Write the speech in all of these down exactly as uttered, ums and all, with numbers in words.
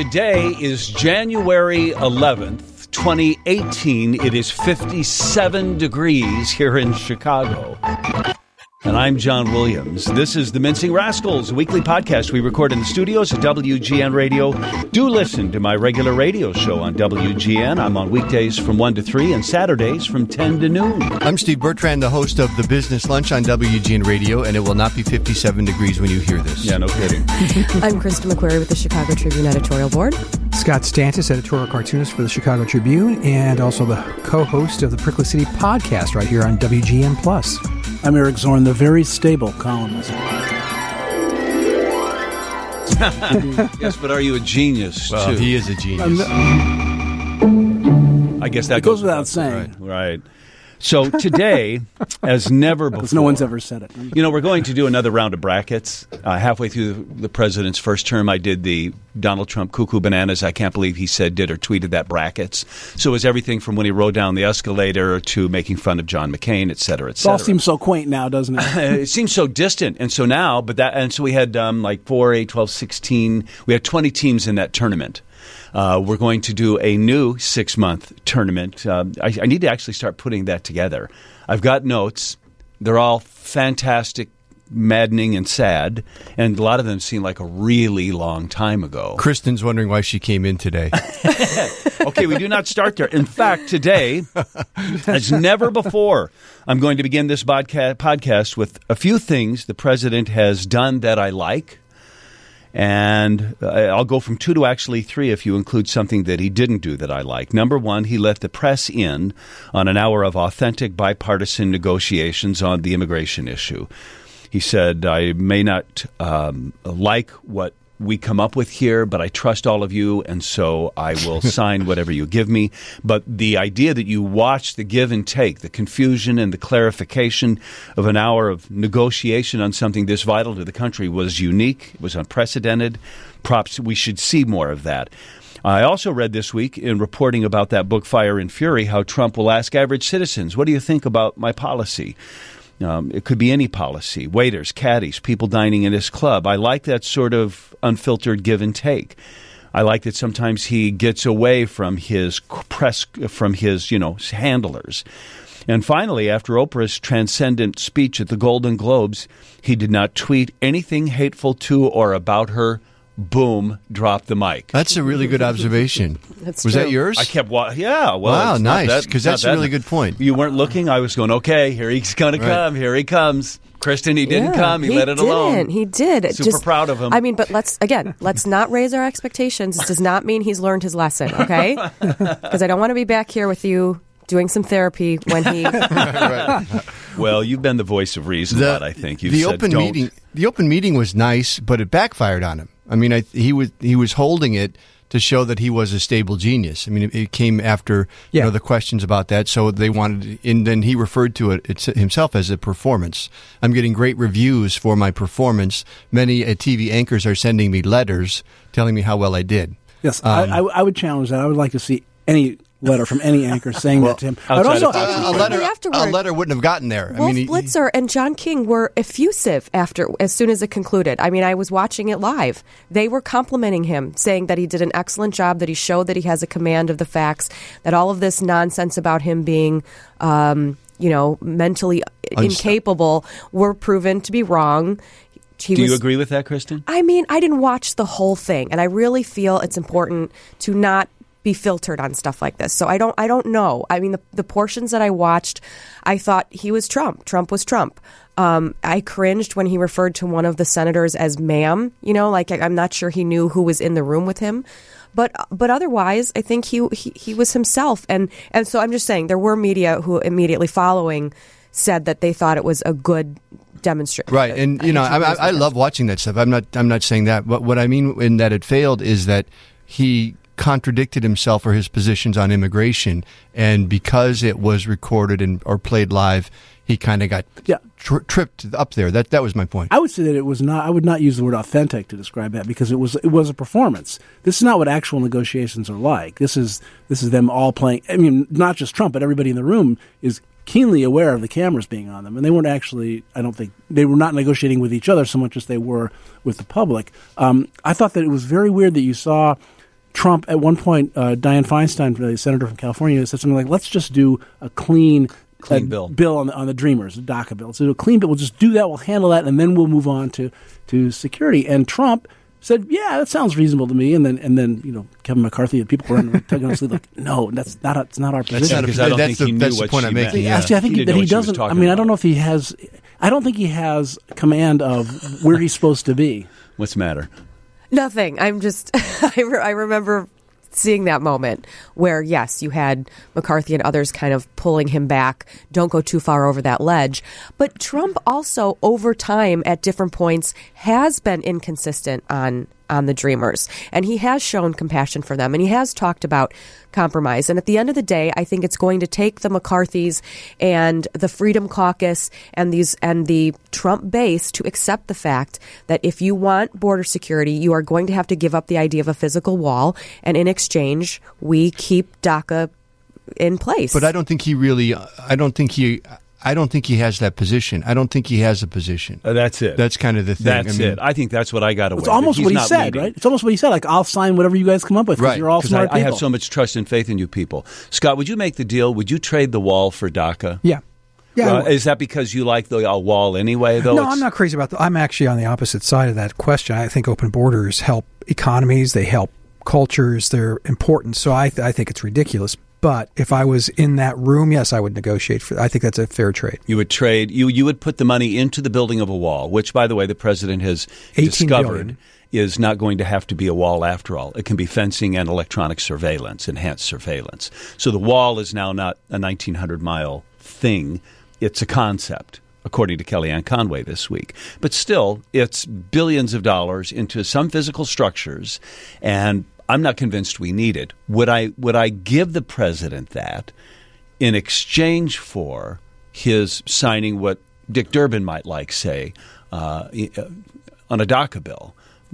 Today is January eleventh, twenty eighteen. It is fifty-seven degrees here in Chicago. And I'm John Williams. This is the Mincing Rascals, a weekly podcast we record in the studios at W G N Radio. Do listen to my regular radio show on W G N. I'm on weekdays from one to three and Saturdays from ten to noon. I'm Steve Bertrand, the host of The Business Lunch on W G N Radio, and it will not be fifty-seven degrees when you hear this. Yeah, no kidding. I'm Krista McQuarrie with the Chicago Tribune editorial board. Scott Stantis, editorial cartoonist for the Chicago Tribune, and also the co-host of the Prickly City podcast right here on W G N Plus. I'm Eric Zorn, the very stable columnist. Yes, but are you a genius, Well, too? he is a genius. I guess that It goes without saying. Right. right. So today, as never before... Because no one's ever said it. You know, we're going to do another round of brackets. Uh, halfway through the, the president's first term, I did the Donald Trump cuckoo bananas. I can't believe he said, did, or tweeted that brackets. So it was everything from when he rode down the escalator to making fun of John McCain, et cetera, et It cetera. all seems so quaint now, doesn't it? It seems so distant. And so now, but that, and so we had um, like four, eight, twelve, sixteen. We had twenty teams in that tournament. Uh, we're going to do a new six-month tournament. Uh, I, I need to actually start putting that together. I've got notes. They're all fantastic, maddening, and sad, and a lot of them seem like a really long time ago. Kristen's wondering why she came in today. Okay, we do not start there. In fact, today, as never before, I'm going to begin this podca- podcast with a few things the president has done that I like. And uh, I'll go from two to actually three if you include something that he didn't do that I like. Number one, he let the press in on an hour of authentic bipartisan negotiations on the immigration issue. He said, I may not um, like what we come up with here, but I trust all of you, and so I will sign whatever you give me. But the idea that you watch the give and take, the confusion and the clarification of an hour of negotiation on something this vital to the country was unique. It was unprecedented. Props, we should see more of that. I also read this week in reporting about that book, Fire and Fury, how Trump will ask average citizens, what do you think about my policy? Um, it could be any policy, waiters, caddies, people dining in his club. I like that sort of unfiltered give and take. I like that sometimes he gets away from his press, from his, you know, handlers. And finally, after Oprah's transcendent speech at the Golden Globes, he did not tweet anything hateful to or about her. Boom, drop the mic. That's a really good observation. That's was true. that yours? I kept watching. Yeah, well, wow, it's not nice, that- because it's not that's a that- really good point. You weren't looking. I was going, okay, here he's going to Right. come. Here he comes. Kristen, he didn't Yeah, come. He, let it didn't. alone. He did. It Super just, proud of him. I mean, but let's, again, let's not raise our expectations. This does not mean he's learned his lesson, okay? Because I don't want to be back here with you doing some therapy when he... Right. Well, you've been the voice of reason, The, but I think you've the said open don't. meeting. The open meeting was nice, but it backfired on him. I mean, I, he was he was holding it to show that he was a stable genius. I mean, it, it came after Yeah. you know the questions about that, so they wanted, and then he referred to it it's, himself as a performance. I'm getting great reviews for my performance. Many uh, T V anchors are sending me letters telling me how well I did. Yes, Um, I, I, I would challenge that. I would like to see any letter from any anchor saying that to him. I would outside also, of Fox A, a letter, a afterward. letter wouldn't have gotten there. Wolf I mean, he- Blitzer and John King were effusive after, as soon as it concluded. I mean, I was watching it live. They were complimenting him, saying that he did an excellent job, that he showed that he has a command of the facts, that all of this nonsense about him being, um, you know, mentally Unst- incapable were proven to be wrong. He Do was, you agree with that, Kristen? I mean, I didn't watch the whole thing, and I really feel it's important to not be filtered on stuff like this. So I don't I don't know. I mean, the, the portions that I watched, I thought he was Trump. Trump was Trump. Um, I cringed when he referred to one of the senators as ma'am. You know, like I'm not sure he knew who was in the room with him. But but otherwise, I think he, he he was himself. And and so I'm just saying there were media who immediately following said that they thought it was a good demonstration. Right, and you know, I, I, I love watching that stuff. I'm not I'm not saying that, but what I mean in that it failed is that he contradicted himself or his positions on immigration, and because it was recorded and or played live, he kind of got Yeah. tri- tripped up there. That that was my point. I would say that it was not. I would not use the word authentic to describe that because it was it was a performance. This is not what actual negotiations are like. This is this is them all playing. I mean, not just Trump, but everybody in the room is keenly aware of the cameras being on them, and they weren't actually. I don't think they were not negotiating with each other so much as they were with the public. Um, I thought that it was very weird that you saw Trump, at one point, uh, Dianne Feinstein, the senator from California, said something like, let's just do a clean, clean uh, bill. bill on the, on the Dreamers, the DACA bill. So a clean bill, we'll just do that, we'll handle that, and then we'll move on to, to security. And Trump said, yeah, that sounds reasonable to me. And then, and then you know, Kevin McCarthy and people were tugging on sleeve like, no, that's not, a, it's not our position. That's not because I don't that's think he the, knew that's what the point she I'm making. meant. Yeah. Actually, I think He he, didn't that know he what she was doesn't. I talking mean, I about. don't know if he has. I don't think he has command of where he's supposed to be. What's the matter? Nothing. I'm just, I, re- I remember seeing that moment where, yes, you had McCarthy and others kind of pulling him back. Don't go too far over that ledge. But Trump also, over time, at different points, has been inconsistent on on the Dreamers. And he has shown compassion for them. And he has talked about compromise. And at the end of the day, I think it's going to take the McCarthys and the Freedom Caucus and these and the Trump base to accept the fact that if you want border security, you are going to have to give up the idea of a physical wall. And in exchange, we keep DACA in place. But I don't think he really, I don't think he, I don't think he has that position. I don't think he has a position. Uh, that's it. That's kind of the thing. That's I mean, it. I think that's what I got away It's with. almost He's what he not said, leading. right? It's almost what he said. Like, I'll sign whatever you guys come up with because Right, you're all 'Cause smart I, I people. have so much trust and faith in you people. Scott, would you make the deal? Would you trade the wall for DACA? Yeah. Yeah. Uh, is that because you like the uh, wall anyway, though? No, It's- I'm not crazy about that. I'm actually on the opposite side of that question. I think open borders help economies. They help cultures. They're important. So I, th- I think it's ridiculous. But if I was in that room, yes, I would negotiate for. I think that's a fair trade. You would trade. You you would put the money into the building of a wall, which, by the way, the president has eighteen discovered billion. is not going to have to be a wall after all. It can be fencing and electronic surveillance, enhanced surveillance. So the wall is now not a nineteen hundred mile thing. It's a concept, according to Kellyanne Conway this week. But still, it's billions of dollars into some physical structures, and I'm not convinced we need it. Would I would I give the president that in exchange for his signing what Dick Durbin might like, say, uh, on a DACA bill?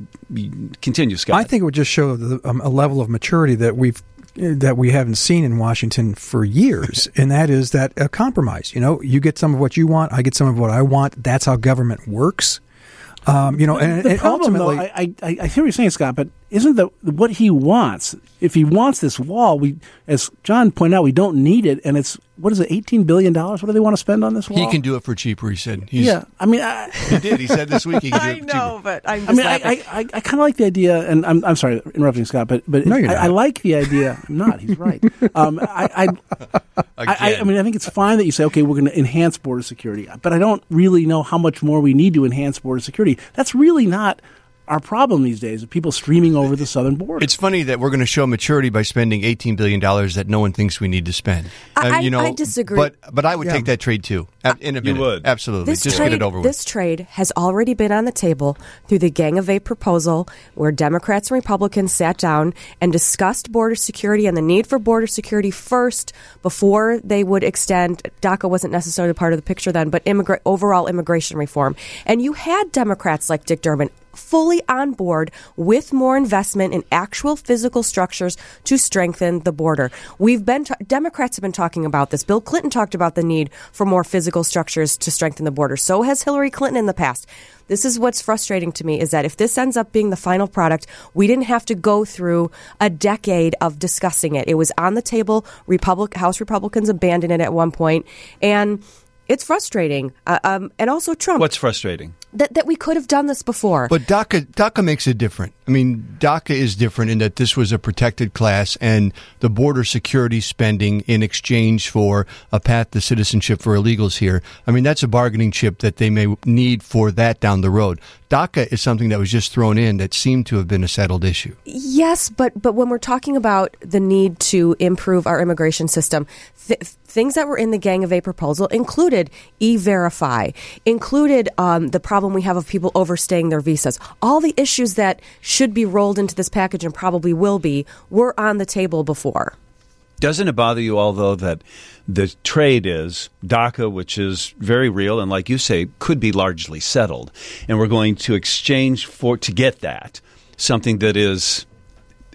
Continue, Scott. I think it would just show the, um, a level of maturity that we've that we haven't seen in Washington for years, and that is that a compromise. You know, you get some of what you want, I get some of what I want. That's how government works. Um, you know, and, the and problem, ultimately, though, I, I, I hear what you're saying, Scott, but isn't that what he wants? If he wants this wall, we, as John pointed out, we don't need it, and it's what is it, eighteen billion dollars? What do they want to spend on this wall? he can do it for cheaper. He said. He's, yeah, I mean, I, he did. He said this week he could do I it for know, cheaper. but I'm just I mean, I, laughing. I, I, I kind of like the idea, and I'm, I'm sorry, interrupting Scott, but but No, you're I, not. I like the idea. I'm not. He's right. Um, I, I, I, I, I mean, I think it's fine that you say, okay, we're going to enhance border security, but I don't really know how much more we need to enhance border security. That's really not our problem these days, of people streaming over the southern border. It's funny that we're going to show maturity by spending eighteen billion dollars that no one thinks we need to spend. Uh, I- you know, I disagree. But but I would Yeah. take that trade too. A- In a You minute. would. Absolutely. This Just trade, get it over with. this trade has already been on the table through the Gang of Eight proposal, where Democrats and Republicans sat down and discussed border security and the need for border security first before they would extend. DACA wasn't necessarily part of the picture then, but immigra- overall immigration reform. And you had Democrats like Dick Durbin fully on board with more investment in actual physical structures to strengthen the border. We've been ta- Democrats have been talking about this. Bill Clinton talked about the need for more physical structures to strengthen the border. So has Hillary Clinton in the past. This is what's frustrating to me, is that if this ends up being the final product, we didn't have to go through a decade of discussing it. It was on the table. Republic, House Republicans abandoned it at one point, and it's frustrating. Uh, um, and also Trump. What's frustrating? That, that we could have done this before. But DACA, DACA makes it different. I mean, DACA is different in that this was a protected class, and the border security spending in exchange for a path to citizenship for illegals here. I mean, that's a bargaining chip that they may need for that down the road. DACA is something that was just thrown in that seemed to have been a settled issue. Yes, but but when we're talking about the need to improve our immigration system, th- things that were in the Gang of Eight proposal included E-Verify, included um, the problem we have of people overstaying their visas. All the issues that should be rolled into this package and probably will be were on the table before. Doesn't it bother you, although, that the trade is DACA, which is very real and, like you say, could be largely settled, and we're going to exchange for to get that something that is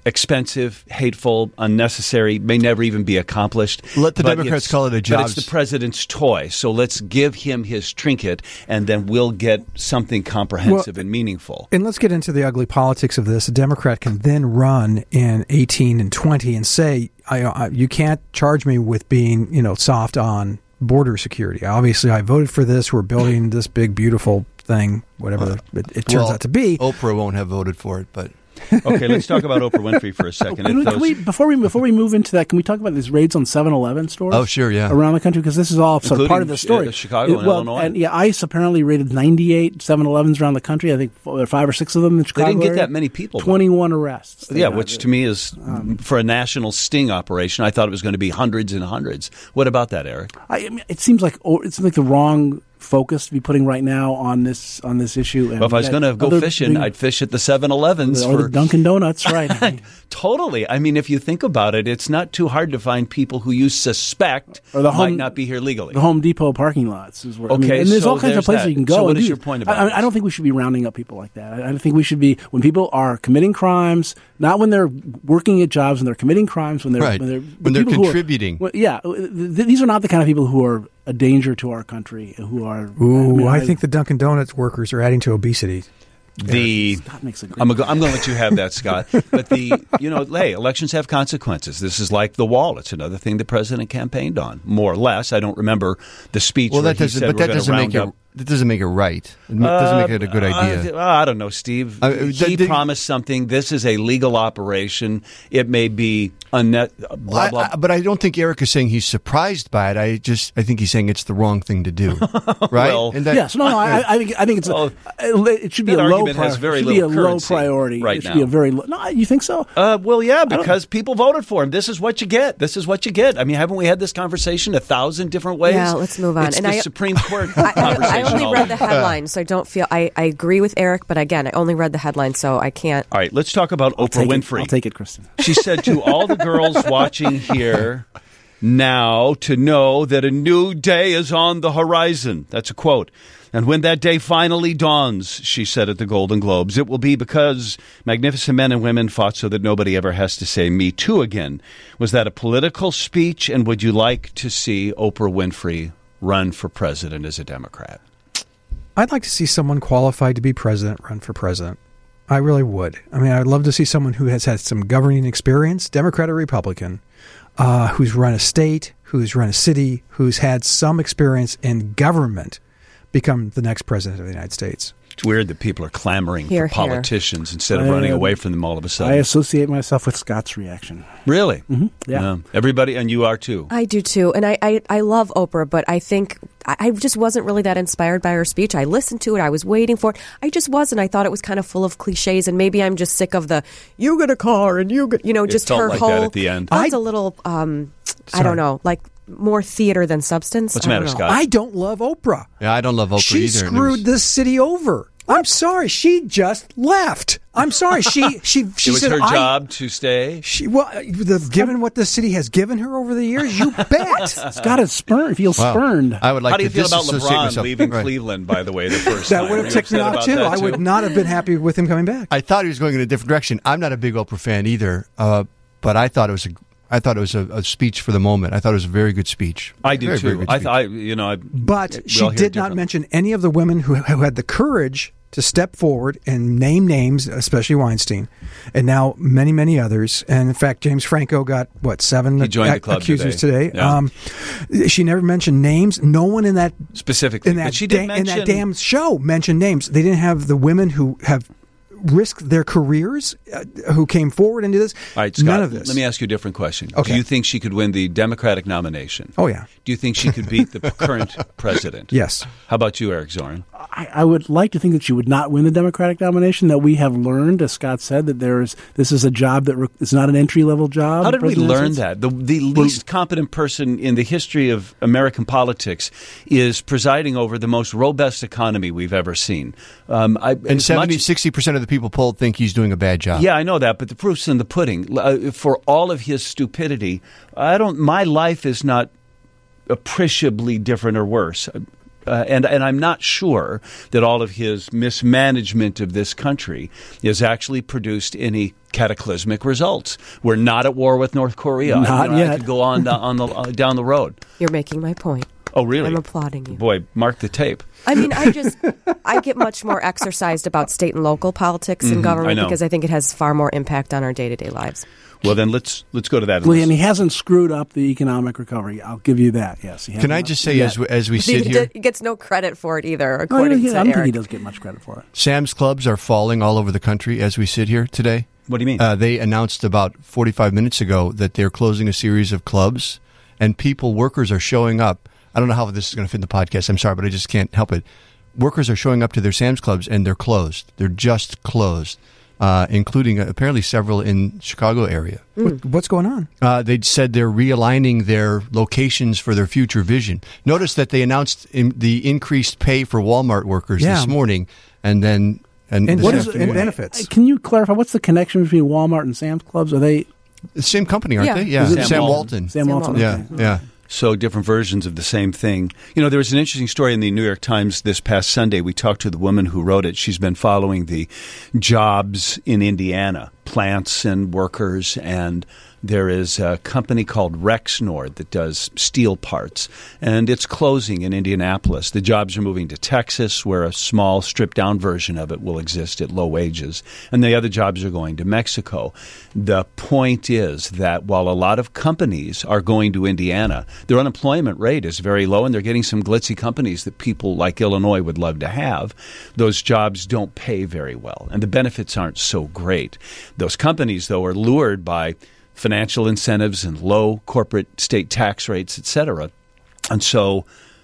expensive, hateful, unnecessary, may never even be accomplished. Let the But Democrats it's- call it a But jobs- it's the president's toy. So let's give him his trinket, and then we'll get something comprehensive Well, and meaningful. And let's get into the ugly politics of this. A Democrat can then run in eighteen and twenty and say, I, I, you can't charge me with being, you know, soft on border security. Obviously, I voted for this. We're building this big, beautiful thing, whatever it, it turns Well, out to be. Oprah won't have voted for it, but Okay, let's talk about Oprah Winfrey for a second. Can we, If can we, those- before we before we move into that, can we talk about these raids on seven eleven stores? Oh, sure, yeah. around the country, because this is all sort of part of the Including, story. uh, Chicago and well, Illinois. And yeah, ICE apparently raided ninety-eight seven elevens around the country. I think f- five or six of them in They Chicago. didn't get area. that many people, though. Twenty-one arrests. They yeah, got. which to me is, for a national sting operation, I thought it was going to be hundreds and hundreds. What about that, Eric? I, I mean, it seems like oh, it seems like the wrong focus to be putting right now on this on this issue. And Well, if I was that going to go other fishing, big- I'd fish at the seven elevens or for the Dunkin' Donuts, right? Totally. I mean, if you think about it, it's not too hard to find people who you suspect Or the might home- not be here legally. The Home Depot parking lots is where. I mean, Okay, and there's so all kinds there's of places that. you can go. So what and is do your this. point about I, I, this? I don't think we should be rounding up people like that. I, I think we should be when people are committing crimes, not when they're working at jobs and they're committing crimes, when they're Right. when they're, When they're people who are- contributing. well, yeah, th- th- these are not the kind of people who are a danger to our country. Who are? Ooh, mean, I, think the Dunkin' Donuts workers are adding to obesity. The Scott makes a great. I'm going to let you have that, Scott. But the you know, hey, elections have consequences. This is like the wall. It's another thing the president campaigned on, more or less. I don't remember the speech. well, where that he doesn't. said But we're that gonna doesn't make round it. up- That doesn't make it right. It doesn't make it a good Uh, idea. uh, I don't know, Steve. Uh, he the- the- promised something. This is a legal operation. It may be unnet. Blah I- blah. I- but I don't think Eric is saying he's surprised by it. I just I think he's saying it's the wrong thing to do, right? Well, And that- Yes, no, no. I, I think I think it's Well, a, it should be that a low argument has priority. very it should be a little low currency priority. right it should now. be a very low. No, you think so? Uh, well, yeah, because people voted for him. This is what you get. This is what you get. I mean, haven't we had this conversation a thousand different ways? Yeah, let's move on. It's And the I- Supreme Court I, I, conversation. I only all read over. the headline, so I don't feel I, I agree with Eric, but again, I only read the headline, so I can't. All right, let's talk about Oprah Take it. Winfrey. I'll take it, Kristen. She said to all the girls watching here now to know that a new day is on the horizon. That's a quote. And when that day finally dawns, she said at the Golden Globes, it will be because magnificent men and women fought so that nobody ever has to say Me Too again. Was that a political speech? And would you like to see Oprah Winfrey run for president as a Democrat? I'd like to see someone qualified to be president run for president. I really would. I mean, I'd love to see someone who has had some governing experience, Democrat or Republican, uh, who's run a state, who's run a city, who's had some experience in government, become the next president of the United States. It's weird that people are clamoring Here, for here. politicians instead of I, running uh, away from them all of a I sudden. associate myself with Scott's reaction. Really? Mm-hmm. Yeah. Everybody, and you are too. I do too, and I, I, I love Oprah, but I think I, I just wasn't really that inspired by her speech. I listened to it, I was waiting for it. I just wasn't. I thought it was kind of full of cliches, and maybe I'm just sick of the "you get a car" and you get, you know, It just felt her like whole. that at the end. That's I- a little, um, I Sorry. don't know, like more theater than substance. What's the I don't matter, know. Scott? I don't love Oprah. yeah, I don't love Oprah She either. and it screwed was- this city over. I'm sorry. She just left. I'm sorry. She she she it was said her I- job to stay. She well, uh, the, given what the city has given her over the years, you bet. Scott is spurned. Feels Wow. spurned. I would like How do you to feel about disassociate LeBron myself. leaving Right. Cleveland, by the way, the first That time? would Were have you ticked me upset off about too. that, I would not have been happy with him coming back. I thought he was going in a different direction. I'm not a big Oprah fan either, uh, but I thought it was a I thought it was a, a speech for the moment. I thought it was a very good speech. I do Very, very too. good I speech. thought, you know, I, But we she all hear did not differently. mention any of the women who, who had the courage to step forward and name names, especially Weinstein, and now many, many others. And in fact, James Franco got what seven He joined the ac- club accusers today. today. Yeah. Um, she never mentioned names. No one in that specifically. in that but she did da- mention in that damn show mentioned names. They didn't have the women who have risked their careers, uh, who came forward and did this. All right, Scott, None of this. let me ask you a different question. Okay. Do you think she could win the Democratic nomination? Oh yeah, Do you think she could beat the current president? yes. How about you, Eric Zorn? I, I would like to think that she would not win the Democratic nomination. That we have learned, as Scott said, that there is this is a job that re- is not an entry level job. How did we President learn says. that? The, the least competent person in the history of American politics is presiding over the most robust economy we've ever seen. Um, I, And as seventy, much- sixty percent of the people polled think he's doing a bad job. Yeah, I know that, but the proof's in the pudding. Uh, for all of his stupidity, I don't. My life is not appreciably different or worse. Uh, and, and I'm not sure that all of his mismanagement of this country has actually produced any cataclysmic results. We're not at war with North Korea. Not I, you know, yet. I could go on, uh, on the, uh, down the road. You're making my point. Oh, really? I'm applauding you. Boy, mark the tape. I mean, I just, I get much more exercised about state and local politics and government I know. because I think it has far more impact on our day-to-day lives. Well, then let's let's go to that. Well, and he hasn't screwed up the economic recovery. I'll give you that. Yes. He Can I hasn't just say, yet. as we, as we He, sit here, he gets no credit for it either, No, according he- to I don't think Eric. he does get much credit for it. Sam's Clubs are falling all over the country as we sit here today. What do you mean? Uh, they announced about forty-five minutes ago that they're closing a series of clubs, and people, workers are showing up. I don't know how this is going to fit in the podcast. I'm sorry, but I just can't help it. Workers are showing up to their Sam's Clubs, and they're closed. They're just closed, uh, including uh, apparently several in Chicago area. What, what's going on? Uh, they said they're realigning their locations for their future vision. Notice that they announced in the increased pay for Walmart workers Yeah. this morning, and then and And this what is afternoon. and benefits? Can you clarify what's the connection between Walmart and Sam's Clubs? Are they The same company, aren't Yeah. they? Yeah, Is it Sam, Sam Walton. Walton? Sam Sam Walton? Walton. Yeah, Okay. yeah. So different versions of the same thing. You know, there was an interesting story in the New York Times this past Sunday. We talked to the woman who wrote it. She's been following the jobs in Indiana, plants and workers, and there is a company called Rexnord that does steel parts, and it's closing in Indianapolis. The jobs are moving to Texas, where a small, stripped-down version of it will exist at low wages, and the other jobs are going to Mexico. The point is that while a lot of companies are going to Indiana, their unemployment rate is very low, and they're getting some glitzy companies that people like Illinois would love to have. Those jobs don't pay very well, and the benefits aren't so great. Those companies, though, are lured by financial incentives and low corporate state tax rates, et cetera. And so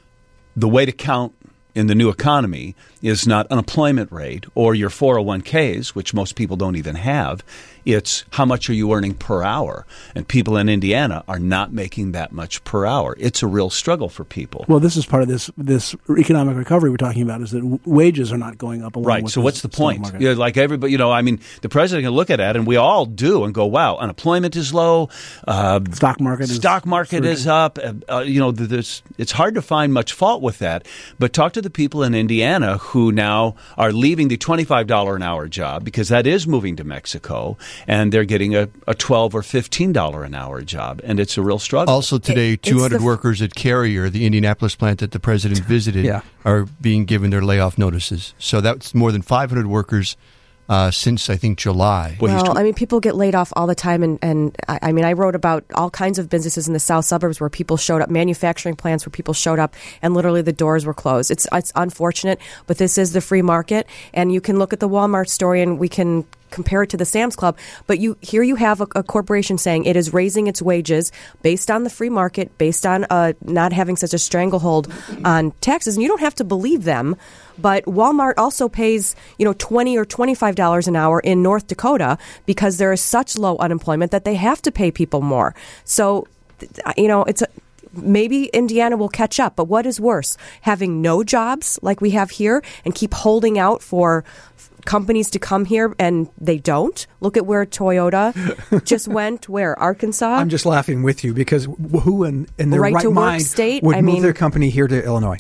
the way to count in the new economy is not unemployment rate or your four oh one k's, which most people don't even have. It's how much are you earning per hour? And people in Indiana are not making that much per hour. It's a real struggle for people. Well, this is part of this this economic recovery we're talking about. Is that w- wages are not going up along Right. with So the what's the stock point? market. You know, like everybody, you know, I mean, the president can look at it, and we all do, and go, "Wow, unemployment is low. Uh, Stock market is stock market is up." Uh, uh, you know, th- there's, it's hard to find much fault with that. But talk to the people in Indiana who now are leaving the twenty-five dollars an hour job because that is moving to Mexico, and they're getting a, a twelve or fifteen dollars an hour job, and it's a real struggle. Also today, It- it's two hundred the f- workers at Carrier, the Indianapolis plant that the president visited, Yeah. are being given their layoff notices. So that's more than five hundred workers uh, since, I think, July. Well, he's Well, tw- I mean, people get laid off all the time, and, and I, I mean, I wrote about all kinds of businesses in the south suburbs where people showed up, manufacturing plants where people showed up, and literally the doors were closed. It's it's unfortunate, but this is the free market, and you can look at the Walmart story, and we can compare it to the Sam's Club. But you here you have a, a corporation saying it is raising its wages based on the free market, based on uh, not having such a stranglehold on taxes, and you don't have to believe them. But Walmart also pays, you know, twenty or twenty-five dollars an hour in North Dakota because there is such low unemployment that they have to pay people more. So, th- you know, it's a, maybe Indiana will catch up. But what is worse, having no jobs like we have here and keep holding out for companies to come here and they don't? Look at where Toyota just went. Where? Arkansas? I'm just laughing with you because who in, in their Right right, to work mind state? would I move mean- their company here to Illinois?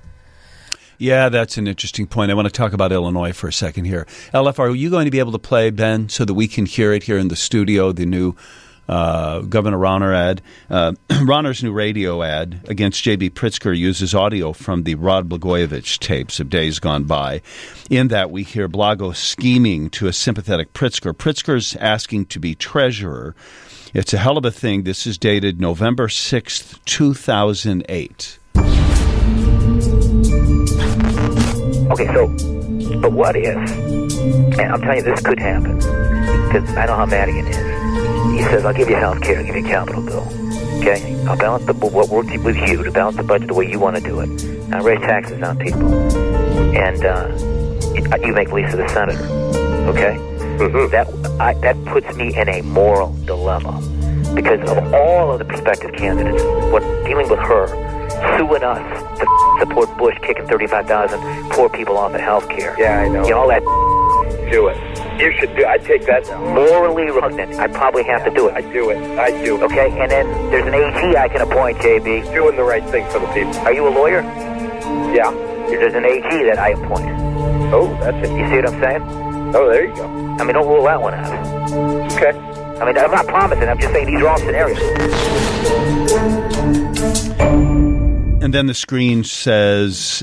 Yeah, that's an interesting point. I want to talk about Illinois for a second here. L F, are you going to be able to play, Ben, so that we can hear it here in the studio, the new uh, Governor Rauner ad? Uh, Rauner's new radio ad against J B. Pritzker uses audio from the Rod Blagojevich tapes of days gone by. In that, we hear Blago scheming to a sympathetic Pritzker. Pritzker's asking to be treasurer. It's a hell of a thing. This is dated November sixth, two thousand eight. Okay, so, but what if, and I'm telling you, this could happen, because I know how Madigan is. He says, I'll give you health care, I'll give you a capital bill. Okay? I'll balance the, what works with you to balance the budget the way you want to do it. I'll raise taxes on people. And uh, you make Lisa the senator. Okay? Mm-hmm. That, I, that puts me in a moral dilemma. Because of all of the prospective candidates, what dealing with her, suing us to support Bush kicking thirty-five thousand poor people off of health care. Yeah, I know. You know, all that Do it. You should do. I take that. morally repugnant. I probably have to do it. I do it. I do. Okay, and then there's an A G I can appoint, J B. Doing the right thing for the people. Are you a lawyer? Yeah. There's an A G that I appoint. Oh, that's it. You see what I'm saying? Oh, there you go. I mean, don't rule that one out. Okay. I mean, I'm not promising. I'm just saying these are all scenarios. And then the screen says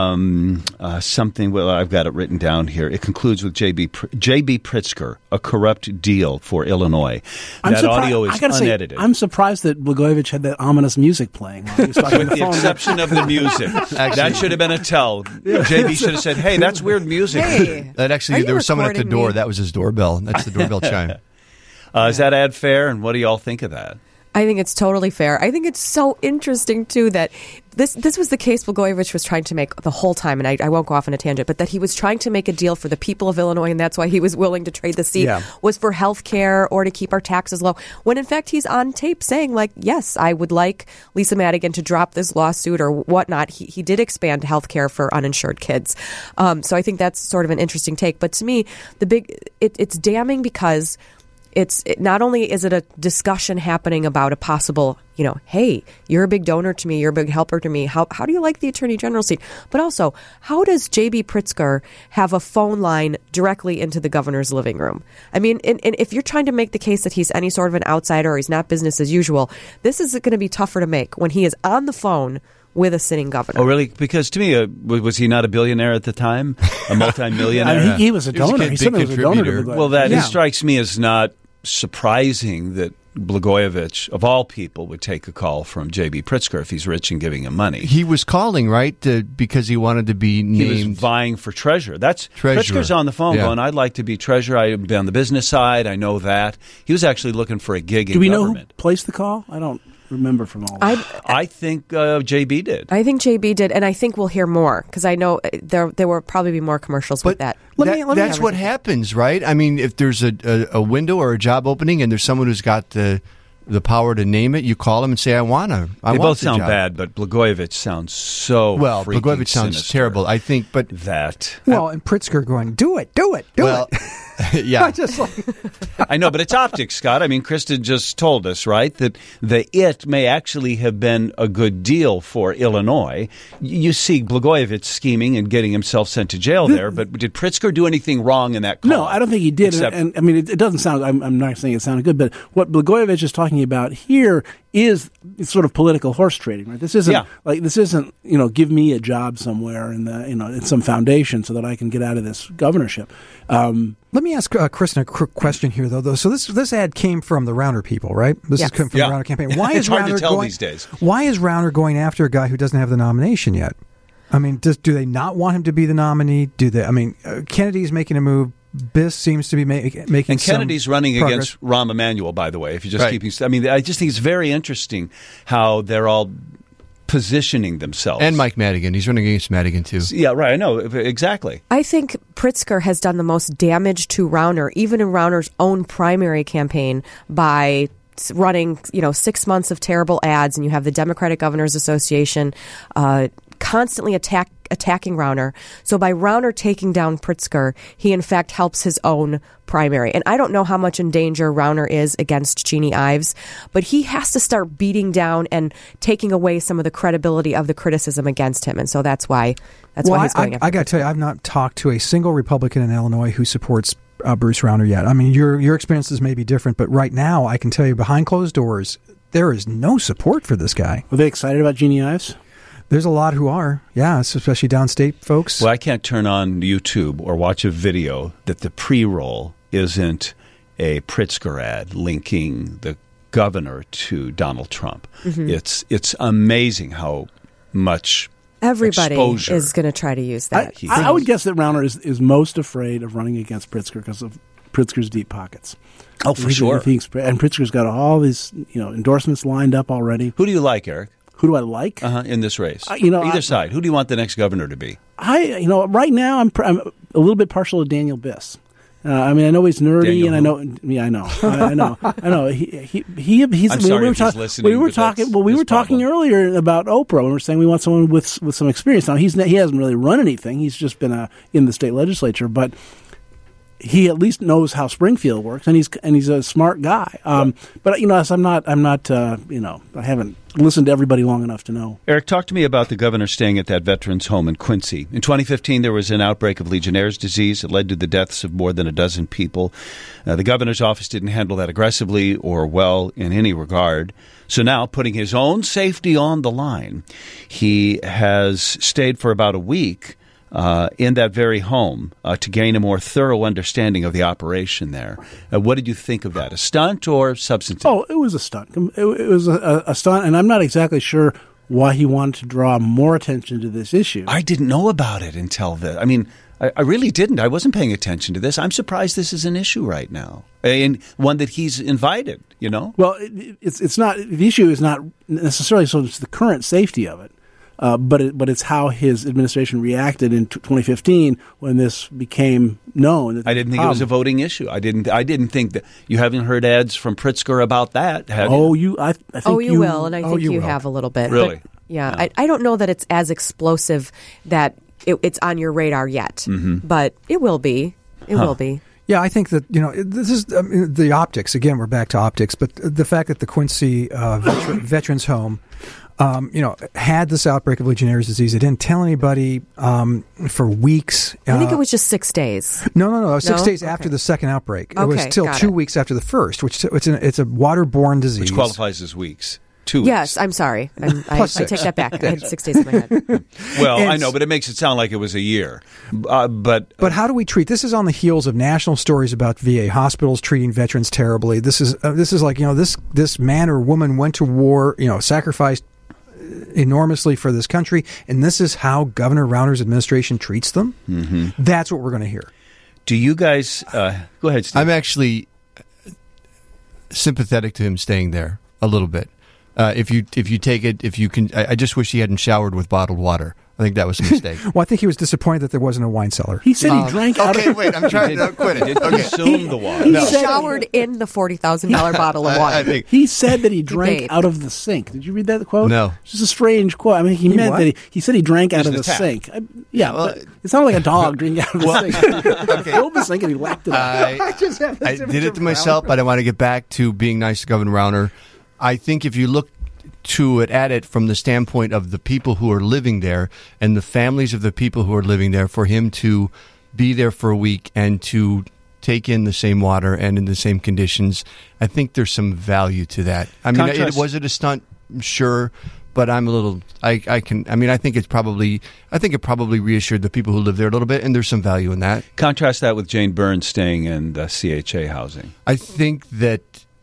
um, uh, something. Well, I've got it written down here. It concludes with J B Pr- J B Pritzker, a corrupt deal for Illinois. I'm that surpri- audio I is gotta unedited. Say, I'm surprised that Blagojevich had that ominous music playing while he was talking on with the the phone. exception of the music. That should have been a tell. J B should have said, hey, that's weird music. Hey, That are actually, you there was someone at the recording door. me? That was his doorbell. That's the doorbell chime. Uh, is that ad fair? And what do y'all think of that? I think it's totally fair. I think it's so interesting, too, that this this was the case Blagojevich was trying to make the whole time, and I, I won't go off on a tangent, but that he was trying to make a deal for the people of Illinois, and that's why he was willing to trade the seat, Yeah. was for health care or to keep our taxes low, when in fact he's on tape saying, like, yes, I would like Lisa Madigan to drop this lawsuit or whatnot. He, he did expand health care for uninsured kids. Um, so I think that's sort of an interesting take. But to me, the big it, it's damning because... It's it, not only is it a discussion happening about a possible, you know, hey, you're a big donor to me, you're a big helper to me. How how do you like the attorney general seat? But also, how does J B Pritzker have a phone line directly into the governor's living room? I mean, and, and if you're trying to make the case that he's any sort of an outsider or he's not business as usual, this is going to be tougher to make when he is on the phone with a sitting governor. Oh, really? Because to me, uh, was was he not a billionaire at the time? A multimillionaire? I mean, he, he was a He was a donor. kid- He certainly big was a donor to contributor. Blagojevich. Well, that yeah. strikes me as not surprising that Blagojevich, of all people, would take a call from J B Pritzker if he's rich and giving him money. He was calling, right, to, because he wanted to be He was named. vying for treasurer. That's Treasurer. Pritzker's on the phone Yeah. going, I'd like to be treasurer. I'd be on the business side. I know that. He was actually looking for a gig in Do we know government. who placed the call? I don't remember from all that. I I think uh, J B did. I think J B did, and I think we'll hear more because I know uh, there there will probably be more commercials with that. Let That- me- let me that's have what a- happens, right? I mean, if there's a, a, a window or a job opening and there's someone who's got the the power to name it, you call them and say, I want to. I They want both the sound job. bad, but Blagojevich sounds so Well, freaking Blagojevich sounds sinister terrible, I think, but that Well, and Pritzker going, do it, do it, do well, it. yeah. I just like, I know, but it's optics, Scott. I mean, Kristen just told us, right, that the it may actually have been a good deal for Illinois. You see Blagojevich scheming and getting himself sent to jail there, but did Pritzker do anything wrong in that call? No, I don't think he did. Except- and, and I mean, it, it doesn't sound. I'm, I'm not saying it sounded good, but what Blagojevich is talking about here is sort of political horse trading, right? This isn't Yeah. like this isn't you know give me a job somewhere in the you know in some foundation so that I can get out of this governorship. Um, let me ask uh, Kristen a quick question here, though. though. So this this ad came from the Rauner people, right? This Yes. is coming from Yeah. the Rauner campaign. Why is It's hard to Rauner tell going, these days. Why is Rauner going after a guy who doesn't have the nomination yet? I mean, does, do they not want him to be the nominee? Do they? I mean, uh, Kennedy's making a move. Biss seems to be ma- making And some Kennedy's running progress. against Rahm Emanuel, by the way, if you're just Right. keeping... I mean, I just think it's very interesting how they're all positioning themselves. And Mike Madigan. He's running against Madigan, too. Yeah, right. I know. Exactly. I think Pritzker has done the most damage to Rauner, even in Rauner's own primary campaign, by s- running, you know, six months of terrible ads, and you have the Democratic Governors Association uh, constantly attack attacking Rauner. So by Rauner taking down Pritzker, he in fact helps his own primary. And I don't know how much in danger Rauner is against Jeannie Ives, but he has to start beating down and taking away some of the credibility of the criticism against him. And so that's why that's well, why he's I, going I, after I got to tell you, I've not talked to a single Republican in Illinois who supports uh, Bruce Rauner yet. I mean, your your experiences may be different, but right now, I can tell you, behind closed doors, there is no support for this guy. Are they excited about Jeannie Ives? There's a lot who are, yeah, especially downstate folks. Well, I can't turn on YouTube or watch a video that the pre-roll isn't a Pritzker ad linking the governor to Donald Trump. Mm-hmm. It's it's amazing how much Everybody exposure is going to try to use I, that. he I, I would thinks. guess that Rauner is, is most afraid of running against Pritzker because of Pritzker's deep pockets. Oh, for He- sure. he thinks- and Pritzker's got all these you know endorsements lined up already. Who do you like, Eric? Who do I like? Uh-huh, in this race, Uh, you know, either I- side. Who do you want the next governor to be? I, you know, right now I'm, pr- I'm a little bit partial to Daniel Biss. Uh, I mean, I know he's nerdy, Daniel and I know, yeah, I know, I, I know, I know. He, he, he he's. I'm we sorry were if he's talk- listening, We were but talking. that's Well, we his were talking problem. earlier about Oprah. We were saying we want someone with with some experience. Now he's he hasn't really run anything. He's just been a, in the state legislature, but he at least knows how Springfield works, and he's and he's a smart guy. Um, but you know, I'm not I'm not uh, you know I haven't listened to everybody long enough to know. Eric, talk to me about the governor staying at that veterans home in Quincy. In twenty fifteen, there was an outbreak of Legionnaire's disease. It led to the deaths of more than a dozen people. Uh, the governor's office didn't handle that aggressively or well in any regard. So now, putting his own safety on the line, he has stayed for about a week Uh, in that very home uh, to gain a more thorough understanding of the operation there. Uh, what did you think of that? A stunt or substantive? Oh, it was a stunt. It, it was a, a stunt, and I'm not exactly sure why he wanted to draw more attention to this issue. I didn't know about it until the. I mean, I, I really didn't. I wasn't paying attention to this. I'm surprised this is an issue right now, and one that he's invited. You know. Well, it, it's it's not the issue is not necessarily so it's the current safety of it. Uh, but it, but it's how his administration reacted in t- twenty fifteen when this became known. I didn't think um, it was a voting issue. I didn't. I didn't think that you haven't heard ads from Pritzker about that. Have oh, you? you I, I think oh, you, you will, and I oh, think you, you will. have a little bit. Really? But, yeah, I, I don't know that it's as explosive that it, it's on your radar yet, mm-hmm. but it will be. It huh. will be. Yeah, I think that, you know, this is I mean, the optics. Again, we're back to optics, but the fact that the Quincy uh, veteran, Veterans Home, um, you know, had this outbreak of Legionnaire's disease. It didn't tell anybody um, for weeks. I think uh, it was just six days. No, no, no. It was six No? days Okay. after the second outbreak. It Okay, was still got two it. weeks after the first, which it's, an, it's a waterborne disease. Which qualifies as weeks. Two weeks. Yes, I'm sorry. I'm, I, I Plus six. take that back. I had six days in my head. Well, I It's- know, but it makes it sound like it was a year. Uh, but But how do we treat this? Is on the heels of national stories about V A hospitals treating veterans terribly. This is uh, this is like you know this this man or woman went to war, you know, sacrificed enormously for this country, and this is how Governor Rauner's administration treats them. Mm-hmm. That's what we're going to hear. do you guys? Uh, go ahead, Steve. I'm actually sympathetic to him staying there a little bit. Uh, if you if you take it, if you can, I, I just wish he hadn't showered with bottled water. I think that was a mistake. Well, I think he was disappointed that there wasn't a wine cellar. He said he drank out okay, of wait, I'm trying to quit it. Did Okay. consume the water. he No. said- Showered in the forty thousand dollars bottle of I- water. I think He said that he drank bathed. out of the sink. Did you read that quote? No. It's just a strange quote. I mean, he, He meant what? that he, he said he drank out Using of the, the tap. sink. I, yeah, Well, but it sounded like a dog drinking out of the Well, sink. okay. He opened the sink and he lapped it up. I, just have this I image did it of to myself, Rauner. but I want to get back to being nice to Governor Rauner. I think if you look to it at it from the standpoint of the people who are living there and the families of the people who are living there, for him to be there for a week and to take in the same water and in the same conditions, I think there's some value to that. I mean, it, Contrast- was it a stunt? Sure. But I'm a little, I, I can, I mean, I think it's probably, I think it probably reassured the people who live there a little bit, and there's some value in that. Contrast that with Jane Burns staying in the C H A housing. I think that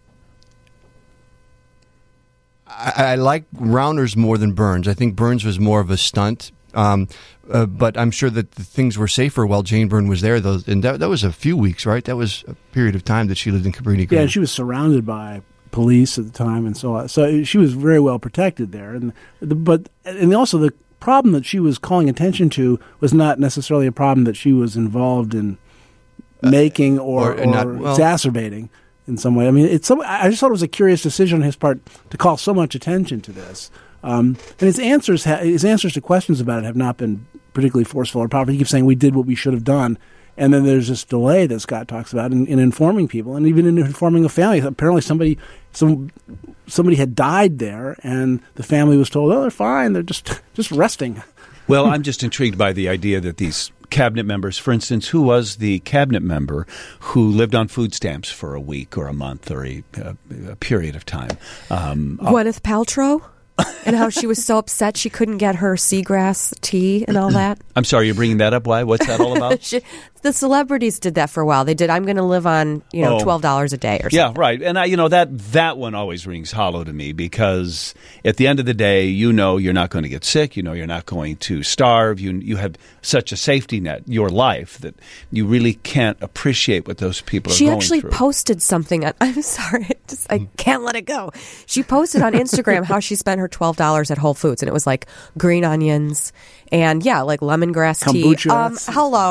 I, I like Rauner's more than Burns. I think Burns was more of a stunt. Um, uh, but I'm sure that the things were safer while Jane Byrne was there. Those and that, that was a few weeks, right? That was a period of time that she lived in Cabrini Green. Yeah, and she was surrounded by police at the time and so on. So she was very well protected there. And the, but and also the problem that she was calling attention to was not necessarily a problem that she was involved in making or, or or, not- well- exacerbating in some way. I mean, it's some, I just thought it was a curious decision on his part to call so much attention to this. Um, and his answers, ha- his answers to questions about it have not been particularly forceful or powerful. He keeps saying we did what we should have done. And then there's this delay that Scott talks about in, in informing people, and even in informing a family. Apparently, somebody some somebody had died there, and the family was told, "Oh, they're fine. They're just just resting." Well, I'm just intrigued by the idea that these cabinet members, for instance, who was the cabinet member who lived on food stamps for a week or a month or a, a, a period of time? Um, Gwyneth Paltrow, and how she was so upset she couldn't get her seagrass tea and all that. I'm sorry, you're bringing that up. Why? What's that all about? She, the celebrities did that for a while. They did. I'm going to live on you know Oh. twelve dollars a day or something. Yeah, right. And I, you know that that one always rings hollow to me because at the end of the day, you know you're not going to get sick. You know you're not going to starve. You you have such a safety net, your life, that you really can't appreciate what those people are She going actually through. posted something. On, I'm sorry, I, just, I can't let it go. She posted on Instagram how she spent her twelve dollars at Whole Foods, and it was like green onions and yeah, like lemongrass tea. Kombucha. Um, hello,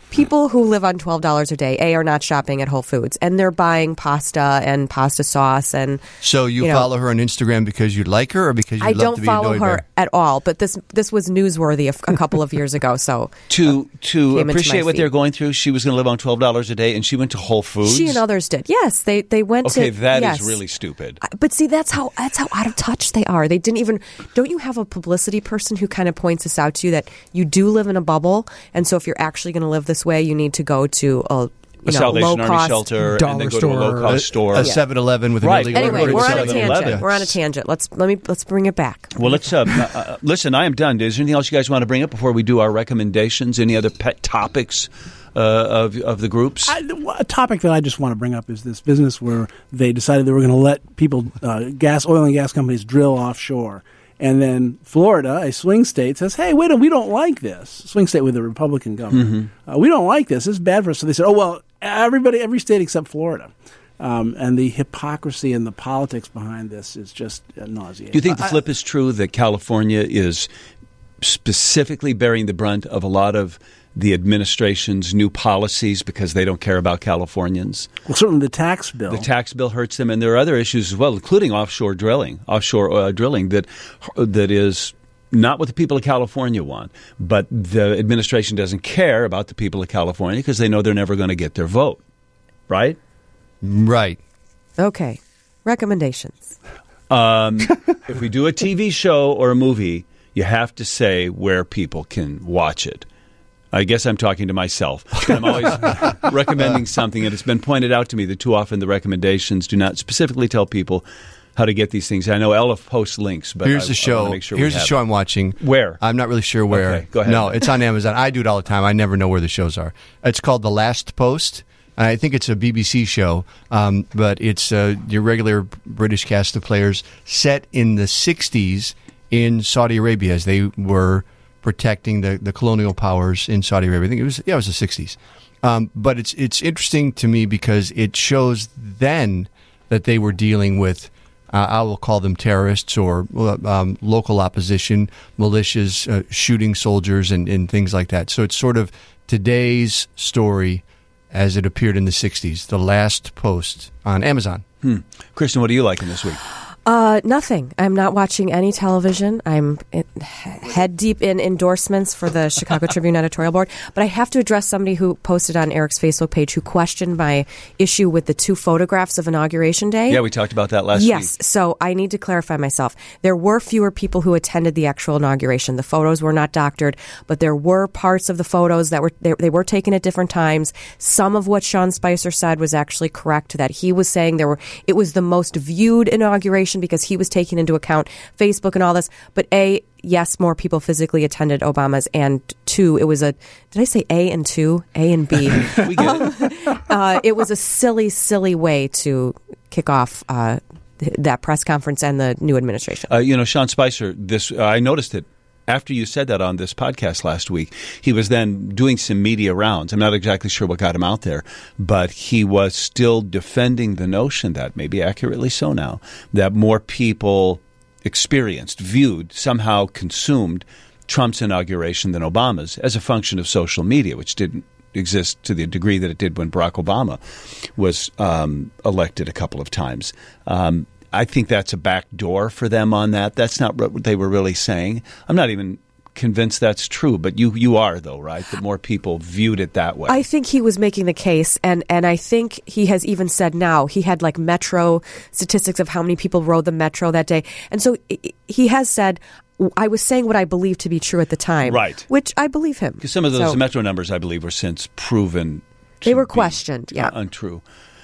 people who live on twelve dollars a day, A, are not shopping at Whole Foods, and they're buying pasta and pasta sauce. And So you, you know, follow her on Instagram because you like her or because you I love don't to be follow annoyed her by her? at all, but this this was newsworthy a, a couple of years ago. So To to Came into appreciate my what feed. they're going through, she was going to live on twelve dollars a day, and she went to Whole Foods. she and others did. Yes, they they went Okay, to. that is yes. really stupid. I- But see, that's how that's how out of touch they are. They didn't even. Don't you have a publicity person who kind of points this out to you that you do live in a bubble, and so if you're actually going to live this way, you need to go to a. You A know, Salvation low Army cost. shelter, dollar and then go store. to a low-cost store. A seven eleven with Right. an illegal Anyway, Go we're to on a seven tangent. eleven. We're on a tangent. Let's let me let's bring it back. Well, let's. Uh, uh, listen, I am done. Is there anything else you guys want to bring up before we do our recommendations? Any other pet topics uh, of of the groups? I, a topic that I just want to bring up is this business where they decided they were going to let people, uh, gas, oil and gas companies, drill offshore. And then Florida, a swing state, says, hey, wait a we don't like this. Swing state with a Republican governor. Mm-hmm. Uh, we don't like this. This is bad for us. So they said, oh, well, everybody, every state except Florida. Um, and the hypocrisy and the politics behind this is just uh, nauseating. Do you think the I- flip is true that California is specifically bearing the brunt of a lot of the administration's new policies because they don't care about Californians? Well, certainly the tax bill. The tax bill hurts them, and there are other issues as well, including offshore drilling, offshore oil drilling that that is not what the people of California want. But the administration doesn't care about the people of California because they know they're never going to get their vote, right? Right. Okay, recommendations. Um, if we do a T V show or a movie, you have to say where people can watch it. I guess I'm talking to myself. I'm always recommending something, and it's been pointed out to me that too often the recommendations do not specifically tell people how to get these things. I know Ella posts links, but Here's I, the I show. wanna make sure Here's we the have show it. I'm watching. Where? I'm not really sure where. Okay, go ahead. No, it's on Amazon. I do it all the time. I never know where the shows are. It's called The Last Post. And I think it's a B B C show, um, but it's uh, your regular British cast of players set in the sixties in Saudi Arabia as they were protecting the, the colonial powers in Saudi Arabia. I think it was yeah, it was the sixties. Um, but it's it's interesting to me because it shows then that they were dealing with, uh, I will call them terrorists or um, local opposition, militias, uh, shooting soldiers and, and things like that. So it's sort of today's story as it appeared in the sixties, The Last Post on Amazon. Hmm. Kristen, what are you liking this week? Uh, nothing. I'm not watching any television. I'm in, head deep in endorsements for the Chicago Tribune editorial board. But I have to address somebody who posted on Eric's Facebook page who questioned my issue with the two photographs of Inauguration Day. Yeah, we talked about that last Yes, week. so I need to clarify myself. There were fewer people who attended the actual inauguration. The photos were not doctored, but there were parts of the photos that were they, they were taken at different times. Some of what Sean Spicer said was actually correct, that he was saying there were it was the most viewed inauguration because he was taking into account Facebook and all this. But A, yes, more people physically attended Obama's, and two, it was a, did I say A and two? A and B. We get it. uh, it was a silly, silly way to kick off uh, th- that press conference and the new administration. Uh, you know, Sean Spicer, this uh, I noticed it after you said that on this podcast last week. He was then doing some media rounds. I'm not exactly sure what got him out there, but he was still defending the notion that, maybe accurately so now, that more people experienced, viewed, somehow consumed Trump's inauguration than Obama's as a function of social media, which didn't exist to the degree that it did when Barack Obama was um, elected a couple of times. Um, I think that's a back door for them on that. That's not what they were really saying. I'm not even convinced that's true, but you you are, though, right? That more people viewed it that way. I think he was making the case, and, and I think he has even said now, he had like Metro statistics of how many people rode the Metro that day. And so he has said, I was saying what I believed to be true at the time. Right. Which I believe him. Because some of those So Metro numbers, I believe, were since proven to They were be questioned, yeah. untrue.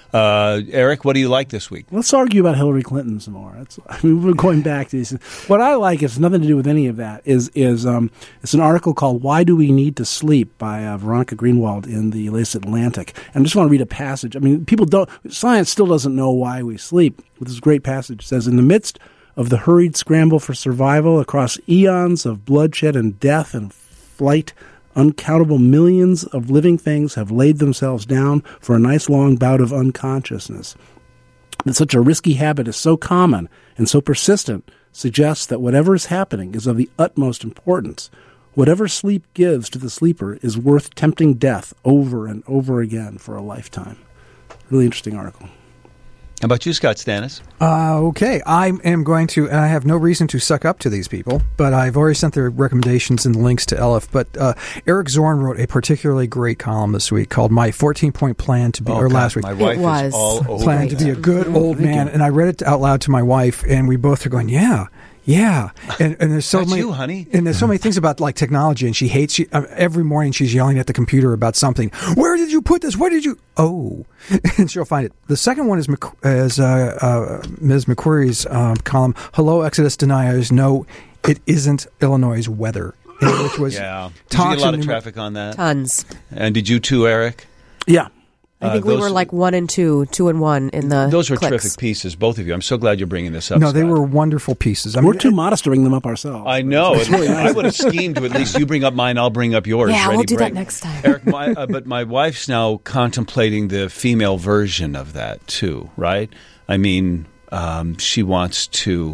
Uh, Eric, what do you like this week? Let's argue about Hillary Clinton some more. That's, I mean, we're going back to this. What I like has nothing to do with any of that. Is is um, it's an article called "Why Do We Need to Sleep" by uh, Veronica Greenwald in the latest Atlantic. And I just want to read a passage. I mean, people don't. Science still doesn't know why we sleep. But this great passage says, "In the midst of the hurried scramble for survival across eons of bloodshed and death and flight, uncountable millions of living things have laid themselves down for a nice long bout of unconsciousness. That such a risky habit is so common and so persistent suggests that whatever is happening is of the utmost importance. Whatever sleep gives to the sleeper is worth tempting death over and over again for a lifetime. Really interesting article. How about you, Scott Stannis? Uh, okay, I am going to, and I have no reason to suck up to these people, but I've already sent their recommendations and links to Elif. But uh, Eric Zorn wrote a particularly great column this week called "My fourteen-Point Plan to Be," Oh, or God, last week. my wife It was. is all over Plan to that. be a good old man, and I read it out loud to my wife, and we both are going, "Yeah, yeah." And, and there's so That's many, you, honey. and there's so many things about like technology, and she hates. She, uh, every morning she's yelling at the computer about something. Where did you put this? Where did you? Oh, and she'll find it. The second one is Mc, is uh, uh, Miz McQuarrie's um, column. Hello, Exodus deniers. No, it isn't Illinois' weather. Which was Yeah. Did you talks get a lot of and- traffic on that? Tons. And did you too, Eric? Yeah. I think Uh, we those- were like one and two, two and one in the Those were clicks. terrific pieces, both of you. I'm so glad you're bringing this up. No, they Scott. were wonderful pieces. I We're mean, too modest to bring them up ourselves. I know. I would have schemed to at least you bring up mine, I'll bring up yours. Yeah, Ready, we'll do that break. next time. Eric, my, uh, but my wife's now contemplating the female version of that too, right? I mean, um, she wants to.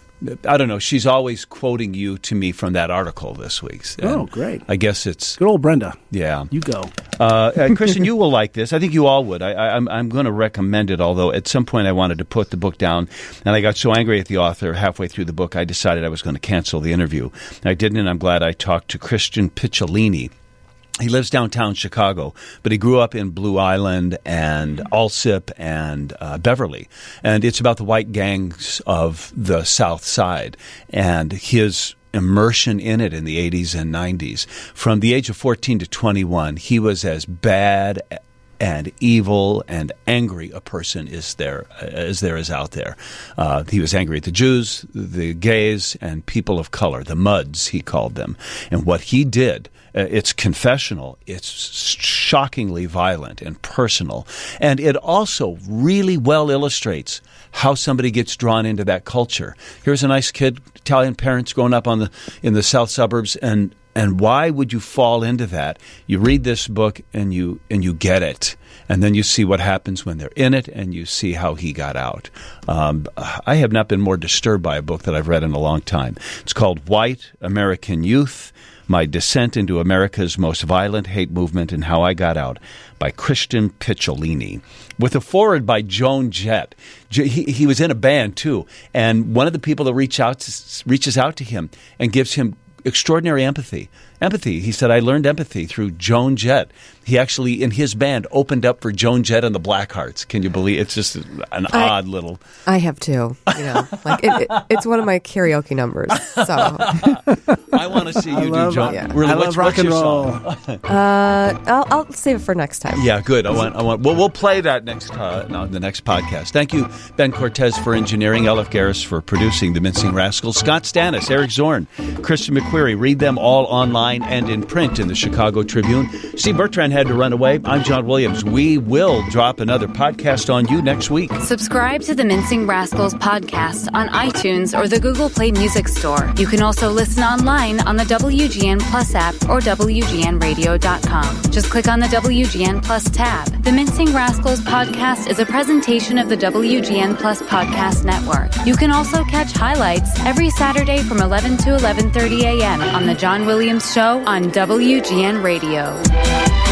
I don't know. She's always quoting you to me from that article this week. And Oh, great. I guess it's Good old Brenda. yeah. You go. Uh, uh, Christian, you will like this. I think you all would. I, I, I'm, I'm going to recommend it, although at some point I wanted to put the book down, and I got so angry at the author halfway through the book, I decided I was going to cancel the interview. I didn't, and I'm glad I talked to Christian Picciolini. He lives downtown Chicago, but he grew up in Blue Island and Alsip and uh, Beverly. And it's about the white gangs of the South Side and his immersion in it in the eighties and nineties. From the age of fourteen to twenty-one, he was as bad and evil and angry a person is there as there is out there. Uh, he was angry at the Jews, the gays, and people of color, the muds, he called them. And what he did, uh, it's confessional, it's shockingly violent and personal. And it also really well illustrates how somebody gets drawn into that culture. Here's a nice kid, Italian parents growing up on the in the south suburbs, and And why would you fall into that? You read this book and you and you get it, and then you see what happens when they're in it, and you see how he got out. Um, I have not been more disturbed by a book that I've read in a long time. It's called White American Youth: My Descent into America's Most Violent Hate Movement and How I Got Out, by Christian Picciolini, with a foreword by Joan Jett. He, he was in a band too, and one of the people that reach out to, reaches out to him and gives him extraordinary empathy. Empathy. He said, I learned empathy through Joan Jett. He actually, in his band, opened up for Joan Jett and the Blackhearts. Can you believe? It's just an I- odd little... I have too. You know, like it, it, it's one of my karaoke numbers. So, I want to see you do love- Joan. yeah. Really, I what's, love rock what's and your roll. song? uh, I'll, I'll save it for next time. Yeah, good. I want. I want. Well, we'll play that next. Uh, no, the next podcast. Thank you, Ben Cortez, for engineering. Elif Garris for producing the Mincing Rascals. Scott Stannis, Eric Zorn, Christian McQuarrie. Read them all online and in print in the Chicago Tribune. Steve Bertrand had to run away. I'm John Williams. We will drop another podcast on you next week. Subscribe to the Mincing Rascals podcast on iTunes or the Google Play Music Store. You can also listen online on the W G N Plus app or W G N radio dot com. Just click on the W G N Plus tab. The Mincing Rascals podcast is a presentation of the W G N Plus podcast network. You can also catch highlights every Saturday from eleven to eleven thirty a.m. on the John Williams Show on W G N Radio.